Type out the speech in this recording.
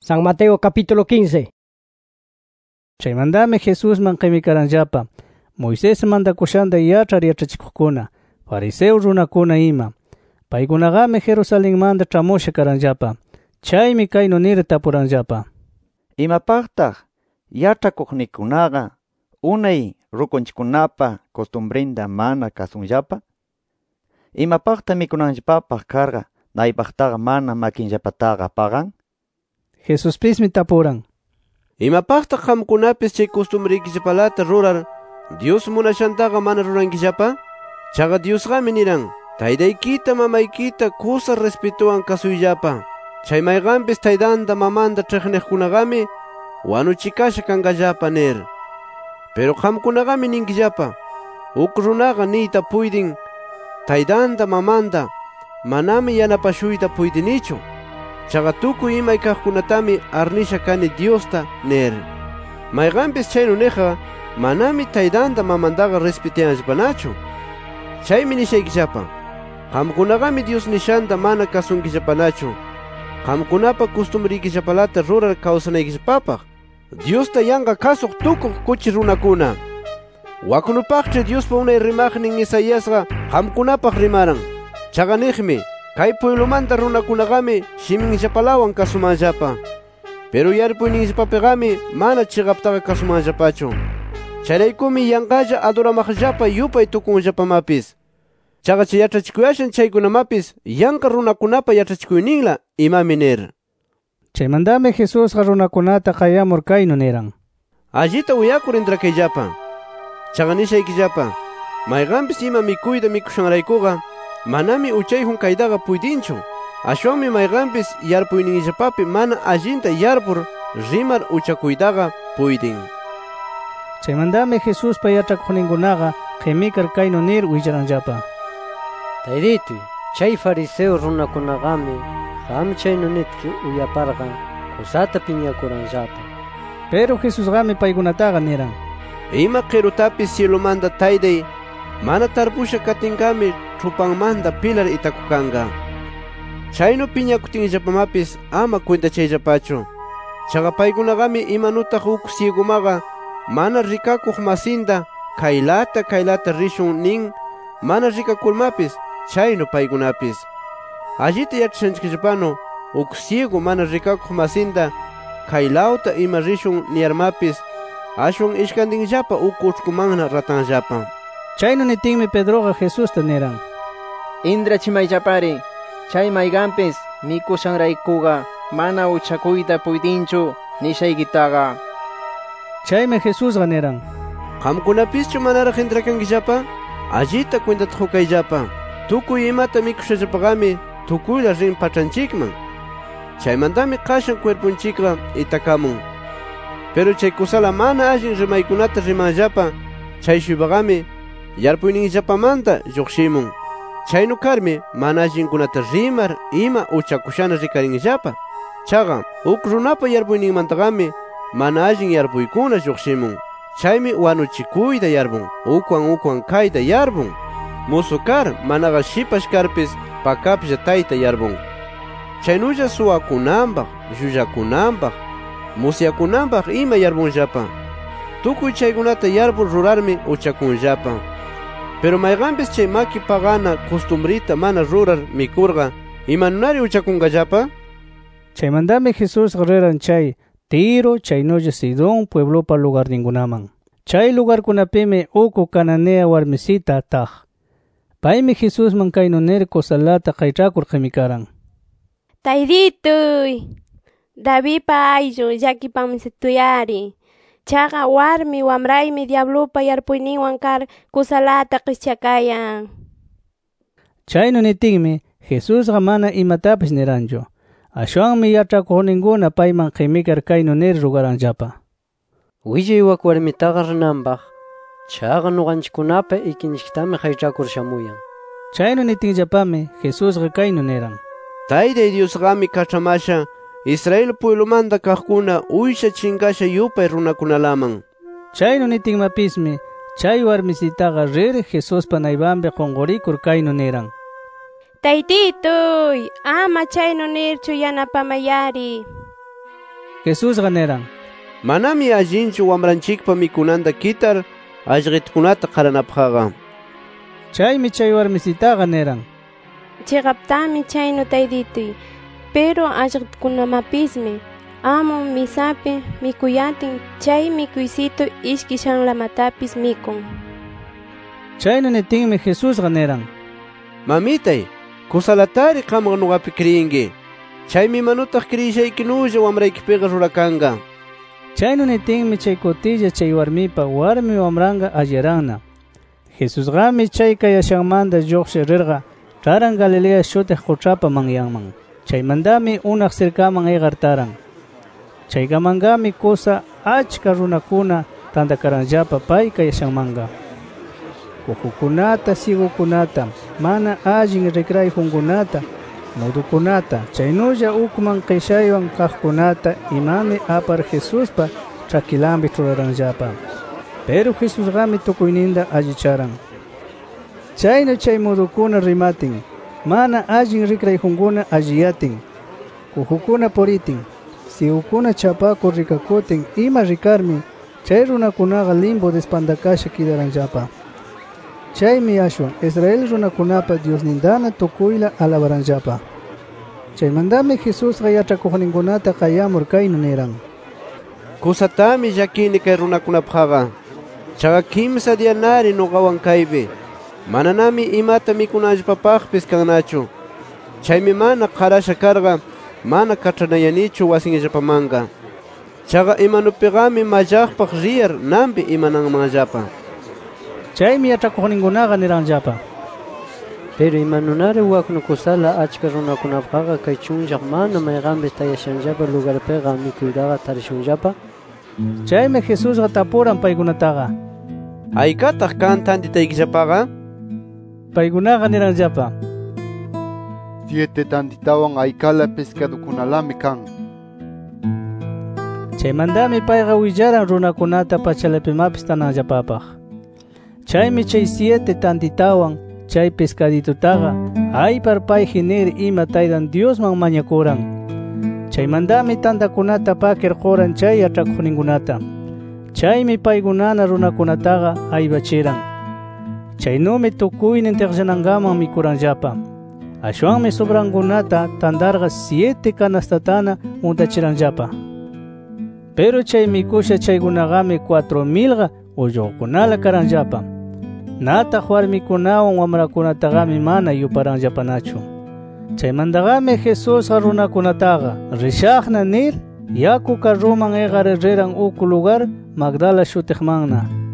San Mateo capítulo 15. Chaymandami Jesús manqimikaranllapa, Moisés mandakushanta yachar yachachikuqkuna, fariseo runakuna ima. Paykunaqami Jerusalenmanta tramusha karanllapa. Chaymi kaynu nir tapuranllapa: ¿Imapaqtaq yachakuqnikunaqa unay rukunchikkunapa costumbrinta mana kasunllapa? ¿Imapaqta mikunanllapapaq karqa naypaqtaqa mana makinllapataqa paqan? Jesuspismi tapuran: ¿Imapaqtaq qamkunapis chay costumbriykillapalata rurar Dios munashantaqa mana rurankillapa? Chaqa Diosqami niran: Taytaykita mamaykita kusa respetuwan kasuyllapa. Chay mayqanpis taytanta mamanta ch'iqniqkunaqami wanuchikasha kankallapa nir. Pero qamkunaqami ninkillapa: uk runaqa niyta puydin taytanta mamanta manami yanapashuyta puydinichu. Chaqa tukuy imay kaqkunatami arnisha kani Diosta nir. Mayqanpis chaynu niqqa manami taytanta mamantaqa respetayanllapanachu. Chaymi nishaykillapa: qamkunaqami Dios nishanta mana kasunkillapanachu. Qamkunapa costumbriykillapalata rurar kawsanaykillapapaq Diosta yanqa kasuq tukuq kuchi runakuna. Wakunupaqch'i Diospa unay rimaqnin Isaíasqa qamkunapaq rimaran. Chaqa niqmi: kay pueblumanta runakunaqami shiminllapalawan kasumanllapa. Pero yarpuyninllapapiqami mana chiqaptaqa kasumanllapachu. Chayraykumi yanqalla adoramaqllapa yupay tukunllapamapis. Chaqa chay yachachikuyashan chaykunamapis yanqa runakunapa yachachikuyninla imami nir. Chaymandami Jesusqa runakunata qayamur kaynu niran: Allita uyakur intrakayllapa. Chaqa nishaykillapa: mayqanpis ima mikuyta mikushanraykuqa manami uchayjun kaytaqa puydinchu. Ashwanmi mayqanpis yarpuyninllapapi mana allinta yarpur rimar uchakuytaqa puydin. Chaymandami Jesuspa yachaqninkunaqa qimikar kaynu nir willaranllapa: Taytituy, chay fariseo runakunaqami qam chaynu nitki uyaparqa kusata piñakuranllapa. Pero Jesusqami paykunataqa niran: Ima qirutapis cielomanta taytay mana tarpusha katinqami chupanmanta pilar itakukanqa. Chaynu piñakutinllapamapis ama cuentachayllapachu. Chaqa paykunaqami imanutaq uk ciegumaqa mana rikakuq masinta kaylata rishun nin mana rikakurmapis chaynu paykunapis. Allita yachashanchikllapanu uk ciego mana rikakuq masinta kaylauta ima rishun niyarmapis ashwan ishkantinllapa uk uchkumanna ratanllapa. Chaynu nitinmi Pedroqa Jesusta niran: Indrachimayllapari, chay mayqanpis mikushanraykuqa mana uchakuyta puydinchu nishaykitaqa. Chaymi Jesusqa niran: Qamkunapischu manaraq intrakankillapa? Allita cuentata hukayllapa. Tukuy imata mikushallapaqami tukuyla rin pach'anchikman. Chaymantami qashan cuerpunchikqa itakamun. Pero chay kusala mana allin rimaykunata rimanllapa, chay-shuypaqami yarpuyninllapamanta lluqshimun. Chaynu karmi mana allinkunata rimar ima uchakushana rikarinllapa. Chaqa uk runapa yarpuyninmantaqami mana allin yarpuykuna lluqshimun. Chaymi wanuchikuyta yarpun, ukwan kayta yarpun. Musukar manaqa shipash karpis pakaplla tayta yarpun. Chaynulla suwakunanpaq, llullakunanpaq, musyakunanpaq ima yarpunllapa. Tukuy chaykunata yarpur rurarmi uchakunllapa. Pero mayqanpis chay maki pagana costumbrita mana rurar mikurqa imanunari uchakunkallapa? Chaymandami Jesusqa riran chay Tiro chaynulla Sidón pueblopa lugarninkunaman. Chay lugarkunapimi uku cananea warmisita taq. Paymi Jesusman kaynu nir kusalata qaych'akur qimikaran: Taytituy, Davidpa ayllu llakipansituyari. Chaqa warmi wamraymi diablupa yarpuyninwan kar kusalata qischakayan. Chaynu nitinmi Jesusqa mana imatapis niranchu. Ashwanmi yach'akuqninkuna payman qimikar kaynu nir rugaranllapa: Willay wak warmitaqa rinanpaq, chaqa nuqanchikkunapa ikinchiktami qaych'akur shamuyan. Chaynu nitinllapami Jesusqa kaynu niran: Taytay Diosqami kach'amasha Israel pueblumanta kaqkuna uysha chinkasha yupay runakunalaman. Chaynu nitinmapismi chay warmisitaqa rir Jesuspa naypanpi qunqurikur kaynu niran: Taytituy, ama chaynu nirchu yanapamayari. Jesusqa niran: Manami allinchu wamranchikpa mikunanta kitar allqitkunata qaranapaqqa. Chaymi chay warmisitaqa niran: Chiqaptami chaynu taydituy, pero allqitkunamapismi amo misapi mikuyatin chay mikuysito ishki shanlamatapis mikun. Chaynu nitinmi Jesusqa niran: Mamitay, kusalatari qamqa nuqapi kriyinki. Chaymi manutaq kriyishaykinulla wamraykipiqa rurakanqa. Chaynu nitinmi chay kutilla chay warmipa warmi wamranqa allaranna. Jesusqami chay kayashanmanta lluqshi rirqa taran Galilea shutiq quchapa manyanman. Chaymantami unaq sirkaman iqartaran. Chaykamanqami kusa achka runakuna tantakaranllapa pay kayashanmanqa. Kujukunata, sigukunata, mana allin rikrayjunkunata, mudukunata, chaynulla ukman qishaywan kaqkunata imami apar Jesuspa chakilanpi churaranllapa. Pero Jesusqami tukuyninta allicharan. Chaynu chay mudukuna rimatin, mana allin rikrayjunkuna alliyatin, kujukuna puritin, sigukuna chapaku rikakutin ima rikarmi chay runakunaqa limbo despandakasha kidaranllapa. Chaymi ashwan Israel runakunapa Diosnintana tukuyla alabaranllapa. Chaymantami Jesusqa yach'akuqninkunata qayamur kaynu niran: Kusatami llakini kay runakunapaqqa. Chaqa kimsa dianari nuqawan kaypi. Mananami imata mikunallapapaqpis kannachu. Chaymi mana qarasha karqa mana kach'anayanichu wasinllapamanqa. Chaqa imanupiqami mallaqpaq riyar nampi imananmanllapa. Chaymi yach'akuqninkunaqa niranllapa: Pero imanunari waknu kusala achka runakunapaqqa kay chunllaq mana mayqanpis tayashanllapa lugarpiqa mikuytaqa tarishunllapa. Chaymi Jesusqa tapuran paykunataqa: ¿Haykataq kan tantitaykillapaqa? Paykunaqa niranllapa: 7 tantitawan haykala pescadokunalami kan. Chaymantami payqa willaran runakunata pachalapimapis tananllapapaq. Chaymi chay 7 tantitawan chay pescaditutaqa aypar pay hinir ima taytan Diosman mañakuran. Chaymantami tantakunata pakir qoran chay yach'akuqninkunata. Chaymi paykunana runakunataqa aybachiran. Chaynumi tukuynin tiqllanankaman mikuranllapa. Ashwanmi sobrankunata tantarqa 7 kanastatana untachiranllapa. Pero chay mikusha chaykunaqami 4,000qa ullqukunala karanllapa. Nataq warmikunawan wamrakunataqami mana yuparanllapanachu. Chaymantaqami Jesusqa runakunataqa rishaqna nir yaku karruman iqar riran uk lugar Magdala shutiqmanna.